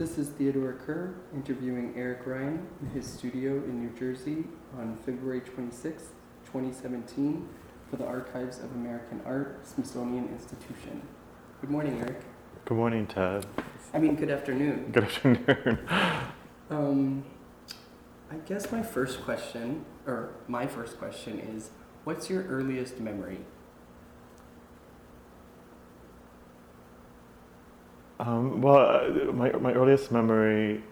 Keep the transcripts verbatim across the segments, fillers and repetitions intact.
This is Theodore Kerr interviewing Eric Ryan in his studio in New Jersey on February twenty-sixth, twenty seventeen for the Archives of American Art, Smithsonian Institution. Good morning, Eric. Good morning, Ted. I mean, good afternoon. Good afternoon. um, I guess my first question, or my first question is, what's your earliest memory? Um, well, uh, my my earliest memory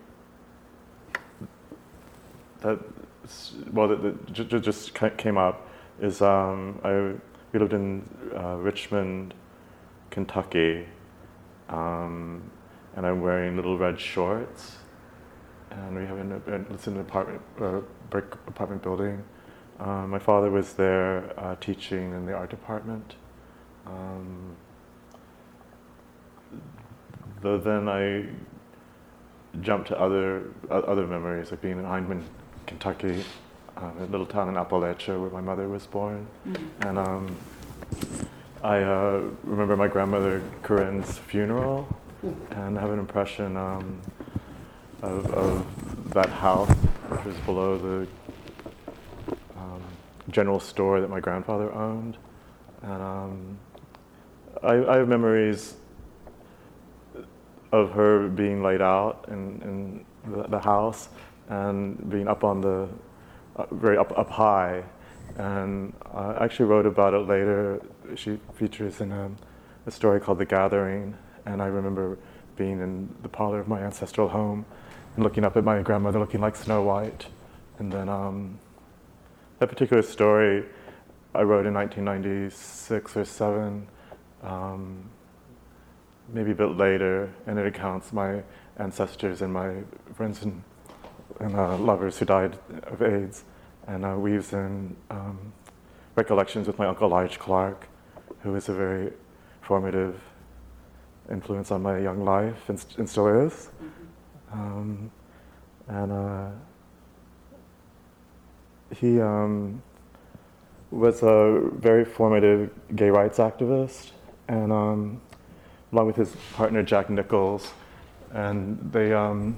that well that, that j- j- just came up is um, I we lived in uh, Richmond, Kentucky, um, and I'm wearing little red shorts, and we have an it's an apartment uh, brick apartment building. Um, my father was there uh, teaching in the art department. Um, Though then I jumped to other uh, other memories, like being in Hindman, Kentucky, um, a little town in Appalachia where my mother was born. Mm-hmm. And um, I uh, remember my grandmother Corinne's funeral, mm-hmm. and I have an impression um, of, of that house, which was below the um, general store that my grandfather owned. And um, I, I have memories of her being laid out in, in the, the house and being up on the, uh, very up, up high. And I actually wrote about it later. She features in a, a story called The Gathering. And I remember being in the parlor of my ancestral home and looking up at my grandmother looking like Snow White. And then um, that particular story I wrote in nineteen ninety-six or seven. Um, maybe a bit later, and it accounts my ancestors and my friends and, and uh, lovers who died of AIDS, and uh, weaves in um, recollections with my uncle Lige Clark, who was a very formative influence on my young life, and, st- and still is. Mm-hmm. Um, and uh, he um, was a very formative gay rights activist, and um, along with his partner Jack Nichols, and they um,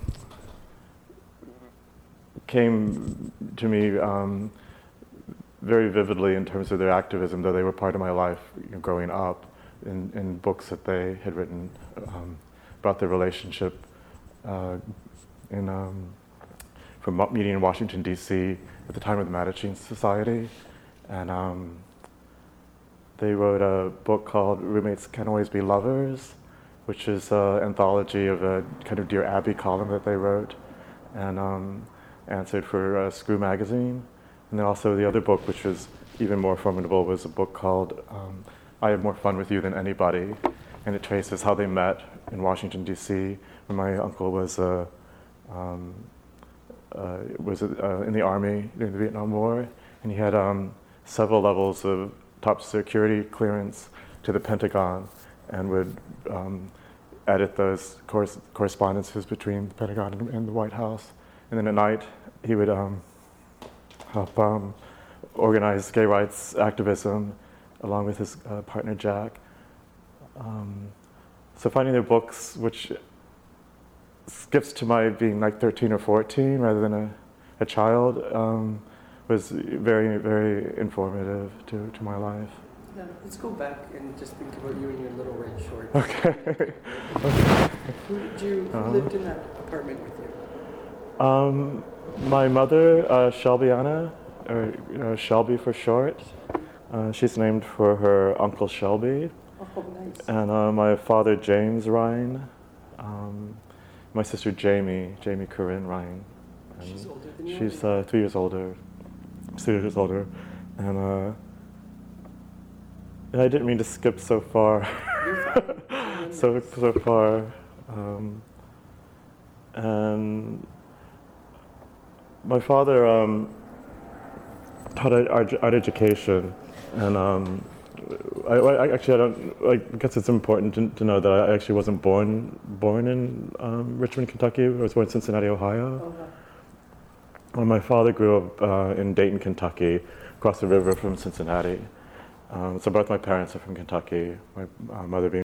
came to me um, very vividly in terms of their activism, though they were part of my life, you know, growing up, in, in books that they had written um, about their relationship uh, in um, from meeting in Washington, D C at the time of the Mattachine Society. And um, they wrote a book called Roommates Can't Always Be Lovers, which is an anthology of a kind of Dear Abby column that they wrote, and um, answered for uh, Screw Magazine. And then also the other book, which was even more formidable, was a book called um, I Have More Fun With You Than Anybody, and it traces how they met in Washington, D C, when my uncle was uh, um, uh, was uh, in the Army during the Vietnam War, and he had um, several levels of top security clearance to the Pentagon, and would um, edit those cor- correspondences between the Pentagon and, and the White House. And then at night, he would um, help um, organize gay rights activism along with his uh, partner Jack. Um, so finding their books, which skips to my being like thirteen or fourteen rather than a, a child, um, was very, very informative to, to my life. Yeah, let's go back and just think about you in your little red shorts. Okay. Okay. Who did you who uh-huh. lived in that apartment with you? Um, my mother, uh, Shelby Anna, or uh, Shelby for short. Uh, she's named for her uncle Shelby. Oh, nice. And uh, my father, James Ryan. Um, my sister, Jamie, Jamie Corinne Ryan. And she's older than you? She's uh, three years older. Three years older. And uh, I didn't mean to skip so far. so so far. Um, and my father um, taught art, art education, and um, I, I actually I don't. I guess it's important to, to know that I actually wasn't born born in um, Richmond, Kentucky. I was born in Cincinnati, Ohio. Okay. Well, my father grew up uh, in Dayton, Kentucky, across the river from Cincinnati. Um, so both my parents are from Kentucky. My uh, mother being